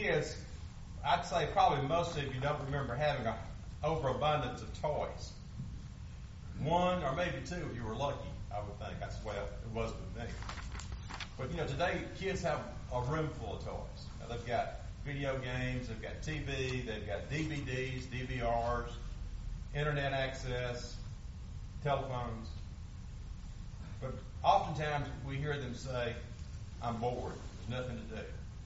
kids, I'd say probably most of you don't remember having an overabundance of toys. One or maybe two if you were lucky, I would think. That's the way it was with me. But today kids have a room full of toys. Now, they've got video games, they've got TV, they've got DVDs, DVRs, internet access, telephones. But oftentimes we hear them say, I'm bored. There's nothing to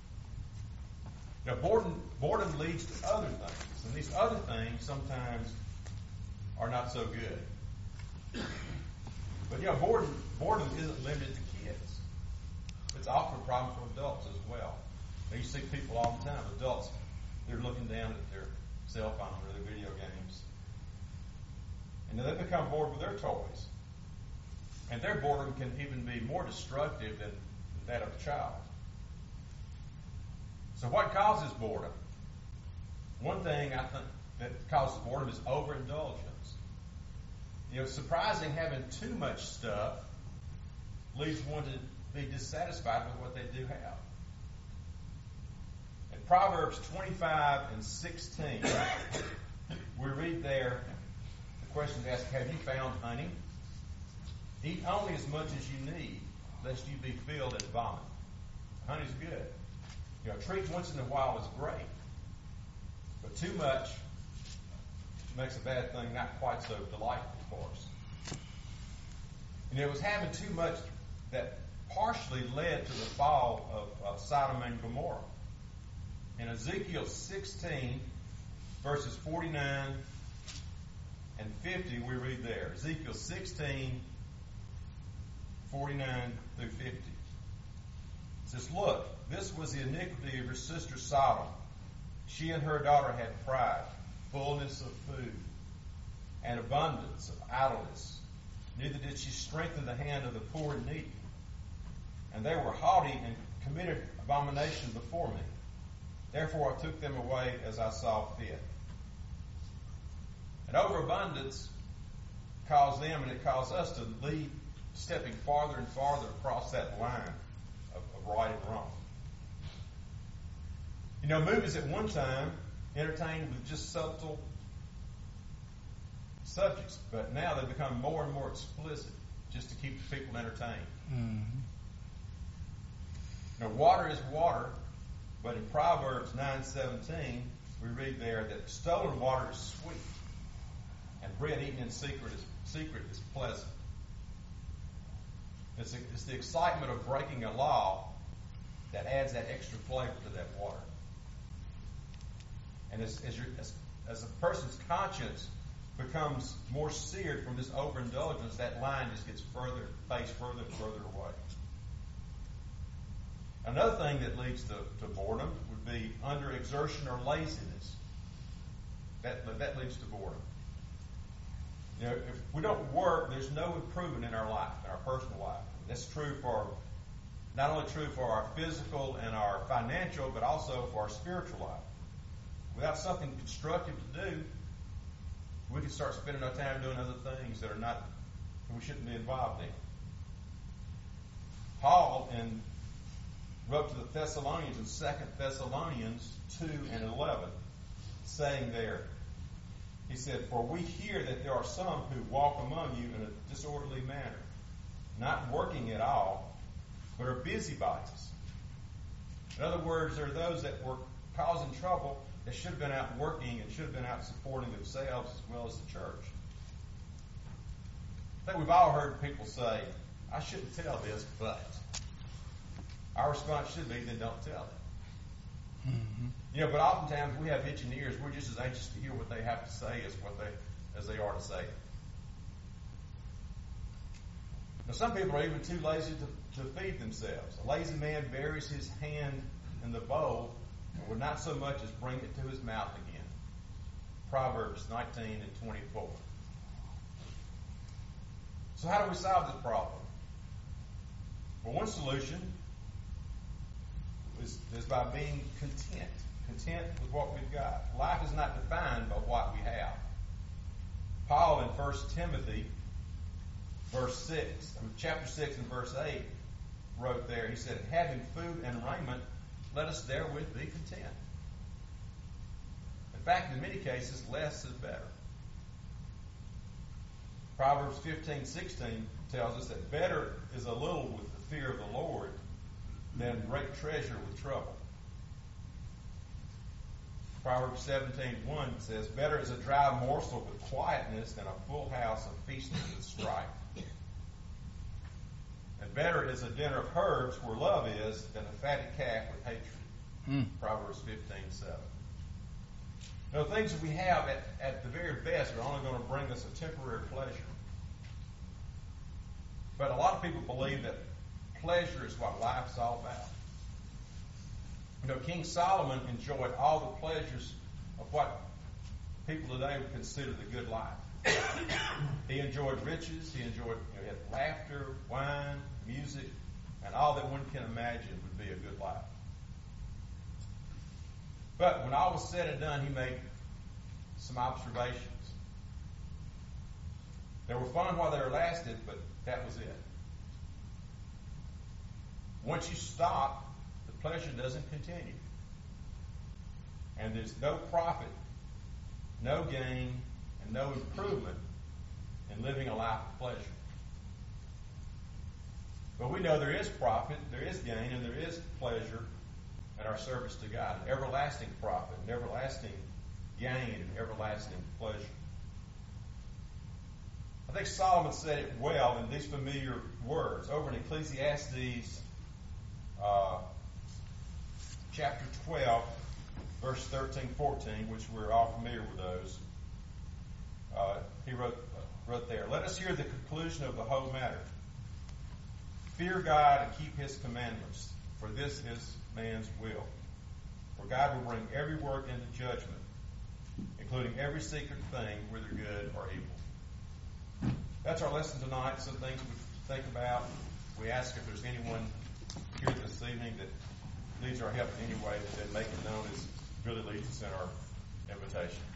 do. Boredom leads to other things. And these other things sometimes are not so good. But boredom isn't limited to kids. It's often a problem for adults as well. Now, you see people all the time, adults, they're looking down at their cell phone or their video games. And then they become bored with their toys. And their boredom can even be more destructive than that of a child. So what causes boredom? One thing I think that causes boredom is overindulgence. It's surprising having too much stuff leads one to be dissatisfied with what they do have. In Proverbs 25:16, we read there, the question is asked, have you found honey? Eat only as much as you need, lest you be filled and vomit. Honey's good. A treat once in a while is great. But too much makes a bad thing not quite so delightful for us. It was having too much that partially led to the fall of Sodom and Gomorrah. In Ezekiel 16, verses 49 and 50, we read there. Ezekiel 16, 49 through 50. It says, look, this was the iniquity of your sister Sodom. She and her daughter had pride, fullness of food, and abundance of idleness. Neither did she strengthen the hand of the poor and needy. And they were haughty and committed abomination before me. Therefore I took them away as I saw fit. And overabundance caused them, and it caused us to lead, stepping farther and farther across that line of right and wrong. Movies at one time entertained with just subtle subjects, but now they become more and more explicit just to keep the people entertained. Mm-hmm. Now, water is water, but in Proverbs 9:17, we read there that stolen water is sweet, and bread eaten in secret is pleasant. It's the excitement of breaking a law that adds that extra flavor to that water. And as a person's conscience becomes more seared from this overindulgence, that line just gets faced further and further away. Another thing that leads to boredom would be underexertion or laziness. That leads to boredom. If we don't work, there's no improvement in our life, in our personal life. That's true not only true for our physical and our financial, but also for our spiritual life. Without something constructive to do, we can start spending our time doing other things that we shouldn't be involved in. Paul wrote to the Thessalonians in 2 Thessalonians 2:11, saying there, he said, for we hear that there are some who walk among you in a disorderly manner, not working at all, but are busybodies. In other words, there are those that were causing trouble that should have been out working and should have been out supporting themselves as well as the church. I think we've all heard people say, I shouldn't tell this, but our response should be, then don't tell it. Mm-hmm. But oftentimes we have itching ears. We're just as anxious to hear what they have to say as they are to say it. Now, some people are even too lazy to feed themselves. A lazy man buries his hand in the bowl and would not so much as bring it to his mouth again. Proverbs 19:24. So how do we solve this problem? Well, one solution is by being content with what we've got. Life is not defined by what we have. Paul in 1 Timothy chapter 6 and verse 8 wrote there, he said, having food and raiment, let us therewith be content. In fact, in many cases, less is better. Proverbs 15:16 tells us that better is a little with the fear of the Lord than great treasure with trouble. Proverbs 17:1 says, better is a dry morsel with quietness than a full house of feasting with strife. And better is a dinner of herbs where love is than a fatted calf with hatred. Proverbs 15:7. The things that we have at the very best are only going to bring us a temporary pleasure. But a lot of people believe that pleasure is what life's all about. King Solomon enjoyed all the pleasures of what people today would consider the good life. He enjoyed riches. He enjoyed he had laughter, wine, music, and all that one can imagine would be a good life. But when all was said and done, he made some observations. They were fun while they were lasted, but that was it. Once you stop, the pleasure doesn't continue. And there's no profit, no gain, and no improvement in living a life of pleasure. But we know there is profit, there is gain, and there is pleasure in our service to God. An everlasting profit, an everlasting gain, and everlasting pleasure. I think Solomon said it well in these familiar words. Over in Ecclesiastes chapter 12, verse 13-14, which we're all familiar with those. He wrote there, let us hear the conclusion of the whole matter. Fear God and keep his commandments, for this is man's will. For God will bring every work into judgment, including every secret thing, whether good or evil. That's our lesson tonight, some things we think about. We ask if there's anyone here this evening that needs our help in any way, then make it known as Billy leads us in our invitation.